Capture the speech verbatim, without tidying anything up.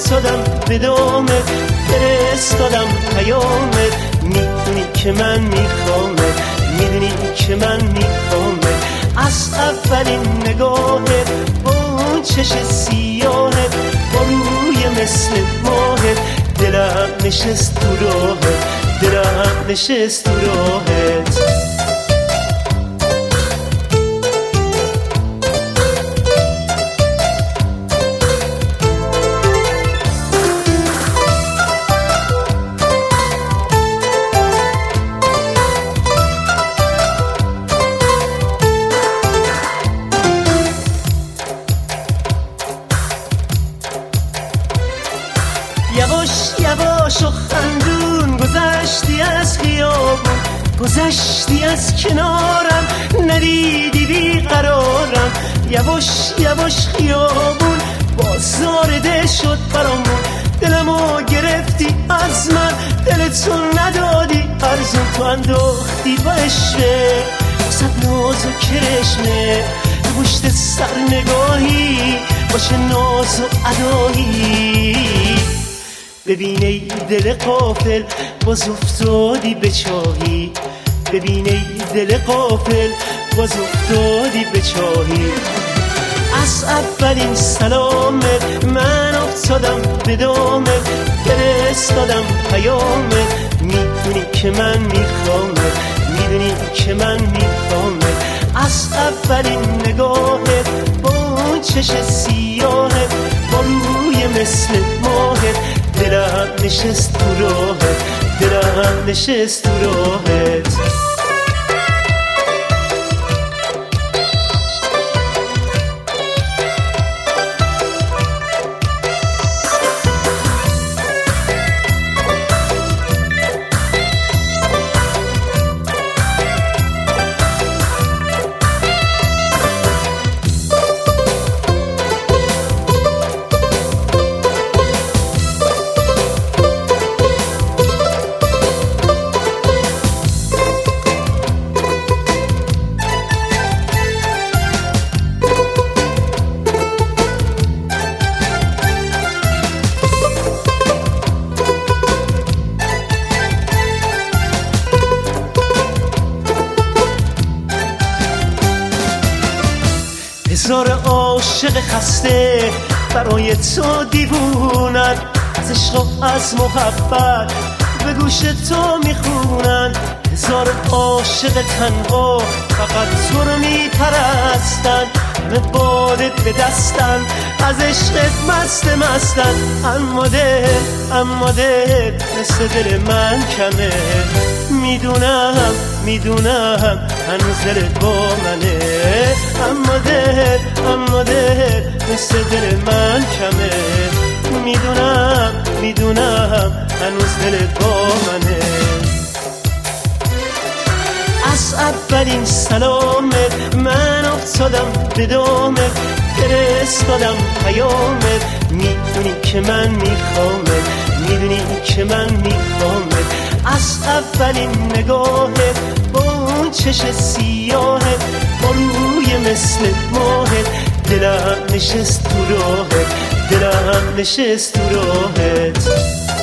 افتادم به دامت، فرستادم پیامت، میدونی که من میخوامت، میدونی که من میخوامت. از اولین نگاهت با اون چش سیاهت، با روی مثل ماهت، دلم نشست تو راهت، دلم نشست تو راهت. یواش یواش و خندون گذشتی از خیابون، گذشتی از کنارم، ندیدی بیقرارم. یواش یواش خیابون بازار ده شد برامون، دلمو گرفتی از من، دلتون ندادی ارزون، تو انداختی با عشقه وسط ناز و کرشمه، پشت سر نگاهی باشه ناز و ادایی. ببین ای دل غافل باز افتادی به چاهی، ببین ای دل غافل باز افتادی به چاهی. از اولین سلامت من افتادم به دامت، فرستادم پیامت، میدونی که من میخوامت، میدونی که من میخوامت. از اولین نگاهت با اون چش سیاهت، با روی مثل ماهت، دلم نشست تو راهت، دلم نشست تو راهت. هزار عاشق خسته برای تو دیوونن، از عشق و از محبت به گوش تو میخونن. هزار عاشق تنها فقط تو رو میپرستن، همه بادت به دستن، از عشقت مست مستن. اما دل اما دل مثل دل من کمه، میدونم میدونم هنوز دلت با منه. اما دل اما دل مثل دل من کمه، میدونم میدونم هنوز دلت با منه. از اولین سلامت من افتادم به دامت، فرستادم پیامت، میدونی که من میخوامت، میدونی که من میخوامت. از اولین نگاهت با اون چش سیاهت، با روی مثل ماهت، دلم نشست تو راهت، دلم نشست تو راهت.